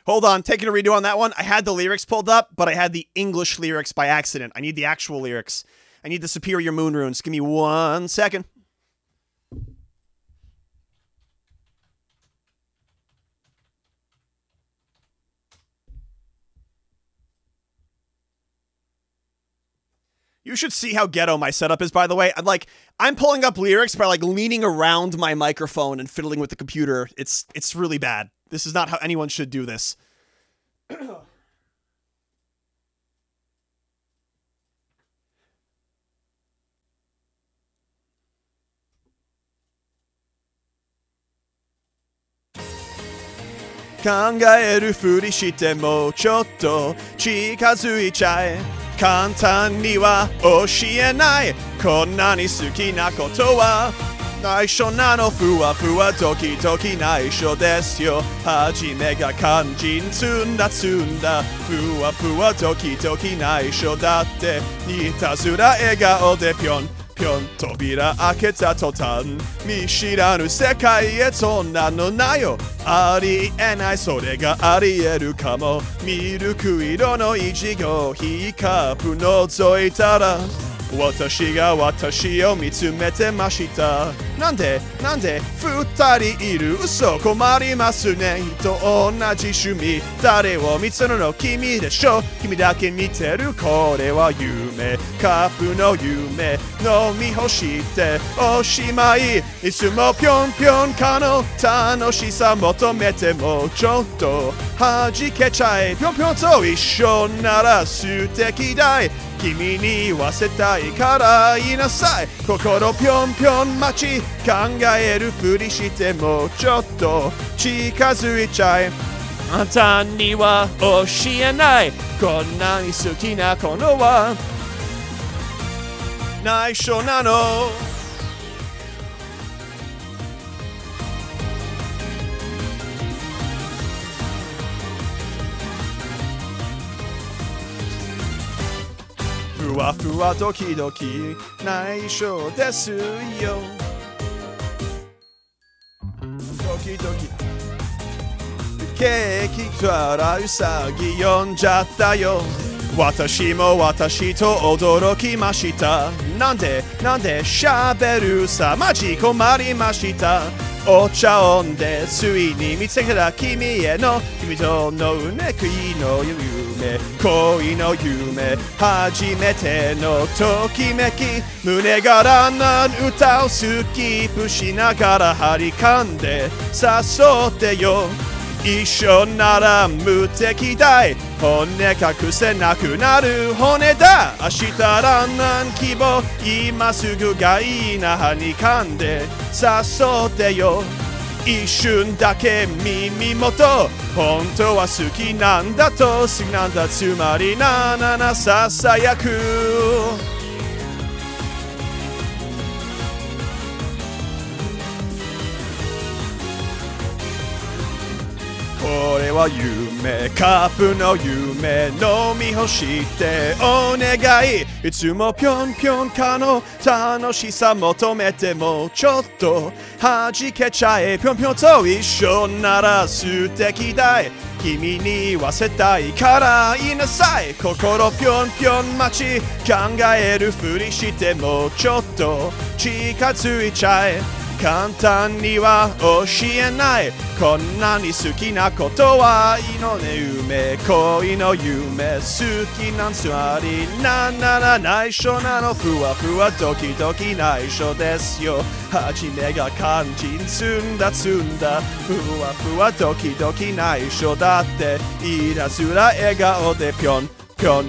Hold on, taking a redo on that one. I had the lyrics pulled up, but I had the English lyrics by accident. I need the actual lyrics. I need the Superior Moon Runes. Give me 1 second. You should see how ghetto my setup is, by the way. I'm pulling up lyrics by leaning around my microphone and fiddling with the computer. It's really bad. This is not how anyone should do this. Kangaeru furi shite mo chotto chikazuichai. 簡単には教えないこんなに好きなことは内緒なのふわふわドキドキ内緒ですよ初めが肝心積んだふわふわドキドキ内緒だっていたずら笑顔でぴょんぴょん扉開けた途端見知らぬ世界へそんなのないよありえないそれがありえるかもミルク色のイチゴヒーカップ覗いたら私が私を見つめてましたなんで二人いる嘘困りますねと同じ趣味誰を見つるの君でしょ君だけ見てるこれは夢カップの夢飲み干しておしまいいつもぴょんぴょんかの楽しさ求めてもちょっと弾けちゃえぴょんぴょんと一緒なら素敵だい君に言わせたいから言いなさい心ぴょんぴょん待ち考えるふりしてもうちょっと近づいちゃえあんたには教えないこんなに好きなこのは内緒なのふわふわドキドキ内緒ですよドキドキケーキからうさぎ呼んじゃったよ私も私と驚きましたなんで喋るさマジ困りましたお茶飲んでついに見つけた君への君とのうねくいの夢恋の夢初めてのときめき胸がらな歌をスキップしながら張り噛んで誘ってよ一緒なら無敵だい骨隠せなくなる骨だ明日らなん希望今すぐがいいな歯に噛んで誘ってよ一瞬だけ耳元本当は好きなんだと好きなんだつまりなささやくこれは夢カップの夢飲み干してお願いいつもぴょんぴょんかの楽しさ求めてもちょっと弾けちゃえぴょんぴょんと一緒なら素敵だい君に言わせたいから言いなさい心ぴょんぴょん待ち考えるふりしてもちょっと近づいちゃえ簡単には教えないこんなに好きなことはいいのね夢恋の夢好きなんつまり内緒なのふわふわドキドキ内緒ですよ初めが肝心積んだふわふわドキドキ内緒だっていたずら笑顔でぴょんぴょん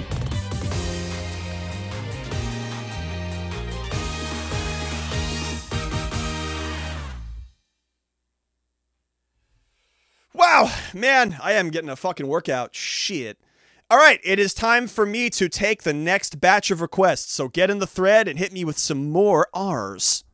Wow, man, I am getting a fucking workout. Shit. All right, it is time for me to take the next batch of requests, so get in the thread and hit me with some more R's.